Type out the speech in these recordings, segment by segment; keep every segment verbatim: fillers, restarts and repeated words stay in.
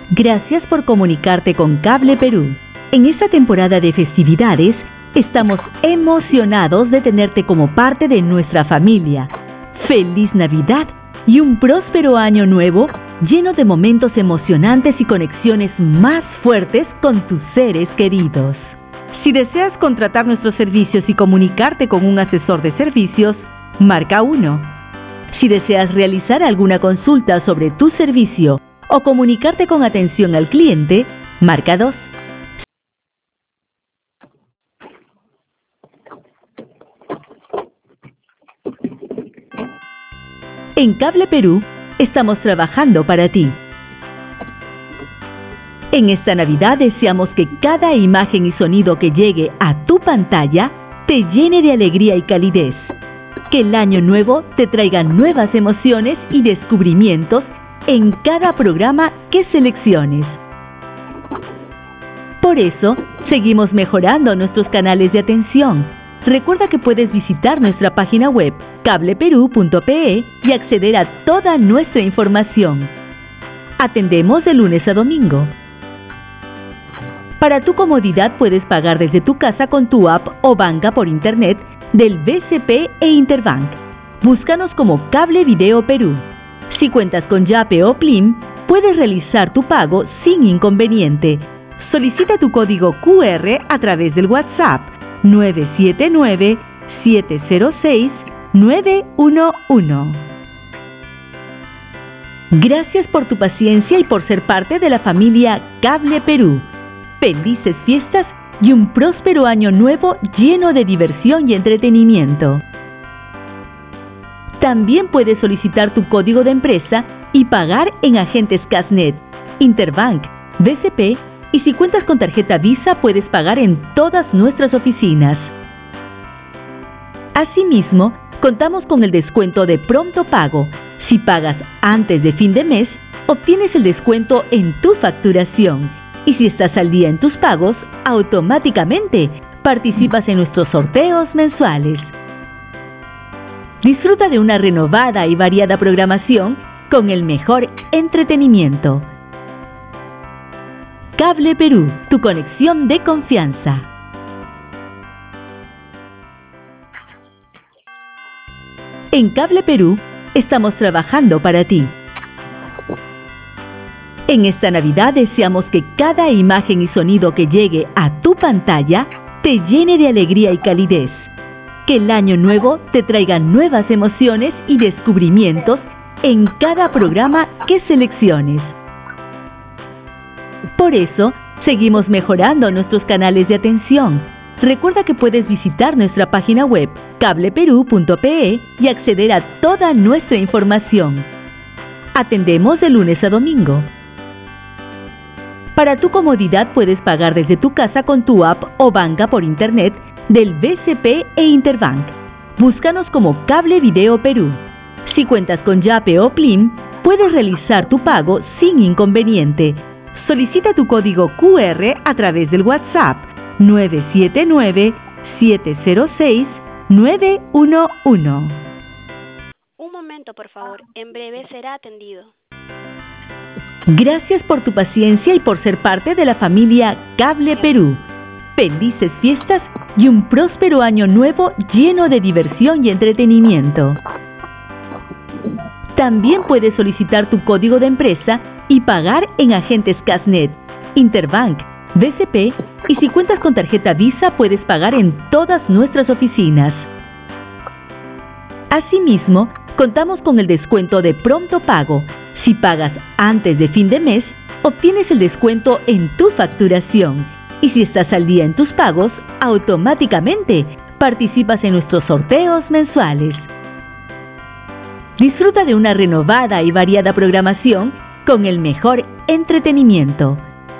Gracias por comunicarte con Cable Perú. En esta temporada de festividades, estamos emocionados de tenerte como parte de nuestra familia. ¡Feliz Navidad y un próspero año nuevo lleno de momentos emocionantes y conexiones más fuertes con tus seres queridos! Si deseas contratar nuestros servicios y comunicarte con un asesor de servicios, marca uno. Si deseas realizar alguna consulta sobre tu servicio o comunicarte con atención al cliente, marca dos. En Cable Perú, estamos trabajando para ti. En esta Navidad deseamos que cada imagen y sonido que llegue a tu pantalla te llene de alegría y calidez. Que el año nuevo te traiga nuevas emociones y descubrimientos en cada programa que selecciones. Por eso, seguimos mejorando nuestros canales de atención. Recuerda que puedes visitar nuestra página web cable perú punto pe y acceder a toda nuestra información. Atendemos de lunes a domingo. Para tu comodidad puedes pagar desde tu casa con tu app o banca por internet del B C P e Interbank. Búscanos como Cable Video Perú. Si cuentas con Yape o Plim, puedes realizar tu pago sin inconveniente. Solicita tu código cu erre a través del WhatsApp nueve siete nueve, siete cero seis, nueve uno uno. Gracias por tu paciencia y por ser parte de la familia Cable Perú. Felices fiestas y un próspero año nuevo lleno de diversión y entretenimiento. También puedes solicitar tu código de empresa y pagar en agentes Casnet, Interbank, B C P y si cuentas con tarjeta Visa puedes pagar en todas nuestras oficinas. Asimismo, contamos con el descuento de pronto pago. Si pagas antes de fin de mes, obtienes el descuento en tu facturación. Y si estás al día en tus pagos, automáticamente participas en nuestros sorteos mensuales. Disfruta de una renovada y variada programación con el mejor entretenimiento. Cable Perú, tu conexión de confianza. En Cable Perú, estamos trabajando para ti. En esta Navidad deseamos que cada imagen y sonido que llegue a tu pantalla te llene de alegría y calidez. Que el año nuevo te traiga nuevas emociones y descubrimientos en cada programa que selecciones. Por eso, seguimos mejorando nuestros canales de atención. Recuerda que puedes visitar nuestra página web cable perú punto pe y acceder a toda nuestra información. Atendemos de lunes a domingo. Para tu comodidad puedes pagar desde tu casa con tu app o banca por internet del B C P e Interbank. Búscanos como Cable Video Perú. Si cuentas con Yape o Plim, puedes realizar tu pago sin inconveniente. Solicita tu código cu erre a través del WhatsApp nueve siete nueve, siete cero seis, nueve uno uno. Un momento, por favor. En breve será atendido. Gracias por tu paciencia y por ser parte de la familia Cable Perú. Felices fiestas y un próspero año nuevo lleno de diversión y entretenimiento. También puedes solicitar tu código de empresa y pagar en agentes Casnet, Interbank, B C P y si cuentas con tarjeta Visa puedes pagar en todas nuestras oficinas. Asimismo, contamos con el descuento de pronto pago. Si pagas antes de fin de mes, obtienes el descuento en tu facturación. Y si estás al día en tus pagos, automáticamente participas en nuestros sorteos mensuales. Disfruta de una renovada y variada programación con el mejor entretenimiento.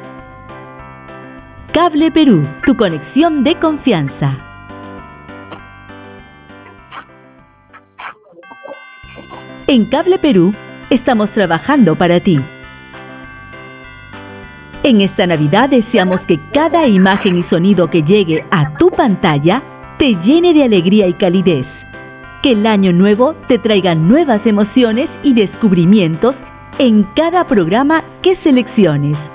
Cable Perú, tu conexión de confianza. En Cable Perú, estamos trabajando para ti. En esta Navidad deseamos que cada imagen y sonido que llegue a tu pantalla te llene de alegría y calidez. Que el año nuevo te traiga nuevas emociones y descubrimientos en cada programa que selecciones.